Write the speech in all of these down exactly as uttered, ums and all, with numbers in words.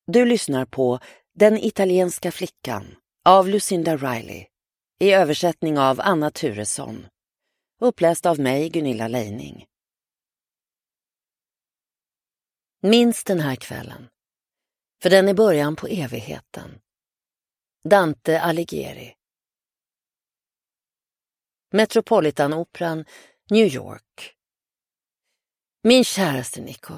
Du lyssnar på Den italienska flickan av Lucinda Riley i översättning av Anna Turesson. Uppläst av mig, Gunilla Leining. Minns den här kvällen, för den är början på evigheten. Dante Alighieri. Metropolitanoperan, New York. Min käraste Nico.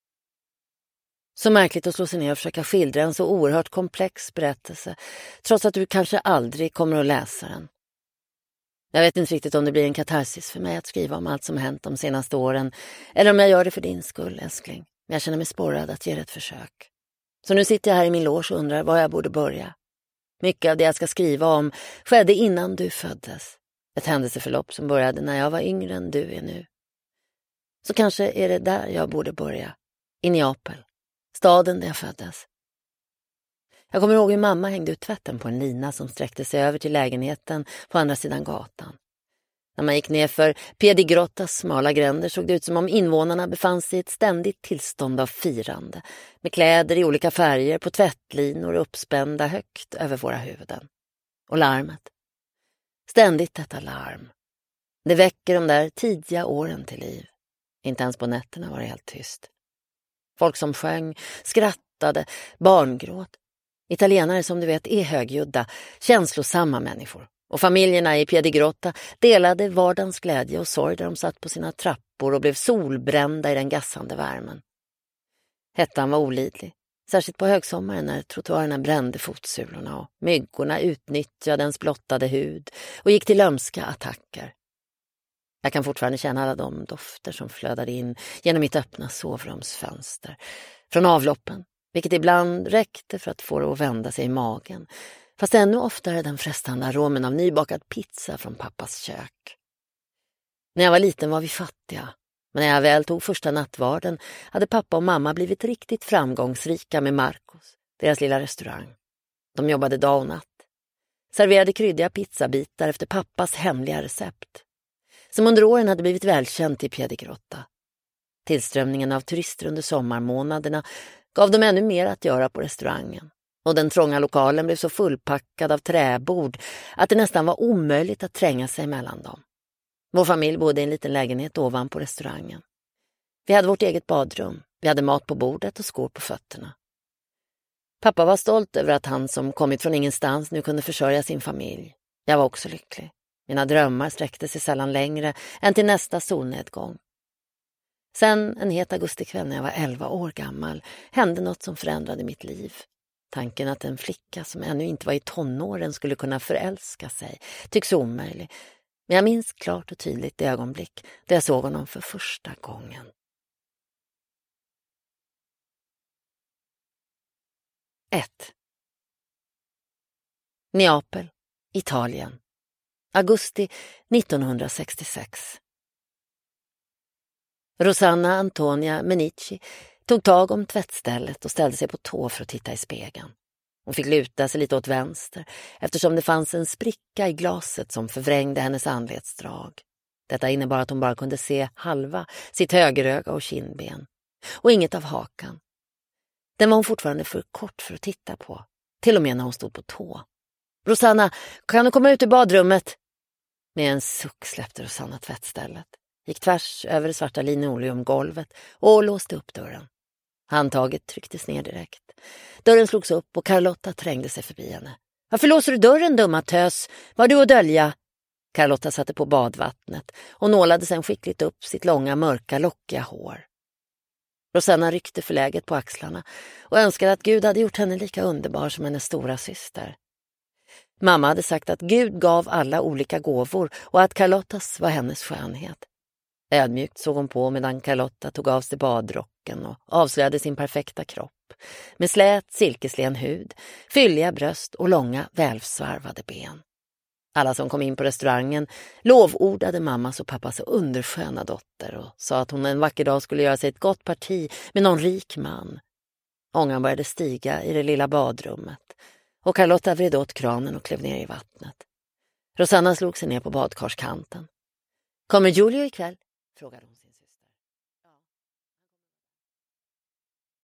Så märkligt att slå sig ner och försöka skildra en så oerhört komplex berättelse, trots att du kanske aldrig kommer att läsa den. Jag vet inte riktigt om det blir en katarsis för mig att skriva om allt som hänt de senaste åren, eller om jag gör det för din skull, älskling. Men jag känner mig sporrad att ge det ett försök. Så nu sitter jag här i min loge och undrar var jag borde börja. Mycket av det jag ska skriva om skedde innan du föddes. Ett händelseförlopp som började när jag var yngre än du är nu. Så kanske är det där jag borde börja. I Neapel. Staden där jag föddes. Jag kommer ihåg hur mamma hängde ut tvätten på en lina som sträckte sig över till lägenheten på andra sidan gatan. När man gick ner för Piedigrottas smala gränder såg det ut som om invånarna befann sig i ett ständigt tillstånd av firande, med kläder i olika färger på tvättlinor uppspända högt över våra huvuden. Och larmet. Ständigt detta larm. Det väcker de där tidiga åren till liv. Inte ens på nätterna var det helt tyst. Folk som sjöng, skrattade, barngråt. Italienare som du vet är högljudda, känslosamma människor. Och familjerna i Piedigrotta delade vardagens glädje och sorg där de satt på sina trappor och blev solbrända i den gassande värmen. Hettan var olidlig, särskilt på högsommaren när trottoarerna brände fotsulorna och myggorna utnyttjade ens blottade hud och gick till lömska attacker. Jag kan fortfarande känna alla de dofter som flödade in genom mitt öppna sovrumsfönster. Från avloppen, vilket ibland räckte för att få det att vända sig i magen. Fast ännu oftare den frestande aromen av nybakad pizza från pappas kök. När jag var liten var vi fattiga. Men när jag väl tog första nattvarden hade pappa och mamma blivit riktigt framgångsrika med Marcos, deras lilla restaurang. De jobbade dag och natt. Serverade kryddiga pizzabitar efter pappas hemliga recept. Som under åren hade blivit välkänt i Piedigrotta. Tillströmningen av turister under sommarmånaderna gav dem ännu mer att göra på restaurangen. Och den trånga lokalen blev så fullpackad av träbord att det nästan var omöjligt att tränga sig mellan dem. Vår familj bodde i en liten lägenhet ovan på restaurangen. Vi hade vårt eget badrum, vi hade mat på bordet och skor på fötterna. Pappa var stolt över att han som kommit från ingenstans nu kunde försörja sin familj. Jag var också lycklig. Mina drömmar sträckte sig sällan längre än till nästa solnedgång. Sen en het augustikväll när jag var elva år gammal hände något som förändrade mitt liv. Tanken att en flicka som ännu inte var i tonåren skulle kunna förälska sig tycks omöjlig. Men jag minns klart och tydligt det ögonblick där jag såg honom för första gången. ett. Neapel, Italien. Augusti nittonhundrasextiosex. Rosanna Antonia Menici tog tag om tvättstället och ställde sig på tå för att titta i spegeln. Hon fick luta sig lite åt vänster eftersom det fanns en spricka i glaset som förvrängde hennes anletsdrag. Detta innebar att hon bara kunde se halva sitt högeröga och kindben och inget av hakan. Den var hon fortfarande för kort för att titta på, till och med när hon stod på tå. Rosanna, kan du komma ut i badrummet? Med en suck släppte Rosanna tvättstället, gick tvärs över det svarta linoleumgolvet och låste upp dörren. Handtaget trycktes ner direkt. Dörren slogs upp och Carlotta trängde sig förbi henne. Varför låser du dörren, dumma tös? Vad har du att dölja? Carlotta satte på badvattnet och nålade sen skickligt upp sitt långa, mörka, lockiga hår. Rosanna ryckte förläget på axlarna och önskade att Gud hade gjort henne lika underbar som hennes stora syster. Mamma hade sagt att Gud gav alla olika gåvor och att Carlottas var hennes skönhet. Ödmjukt såg hon på medan Carlotta tog av sig badrocken och avslöjade sin perfekta kropp. Med slät, silkeslen hud, fylliga bröst och långa, välsvarvade ben. Alla som kom in på restaurangen lovordade mammas och pappas undersköna dotter och sa att hon en vacker dag skulle göra sig ett gott parti med någon rik man. Ångan började stiga i det lilla badrummet och Carlotta vred åt kranen och klev ner i vattnet. Rosanna slog sig ner på badkarskanten. Kommer Giulio ikväll? Frågade hon.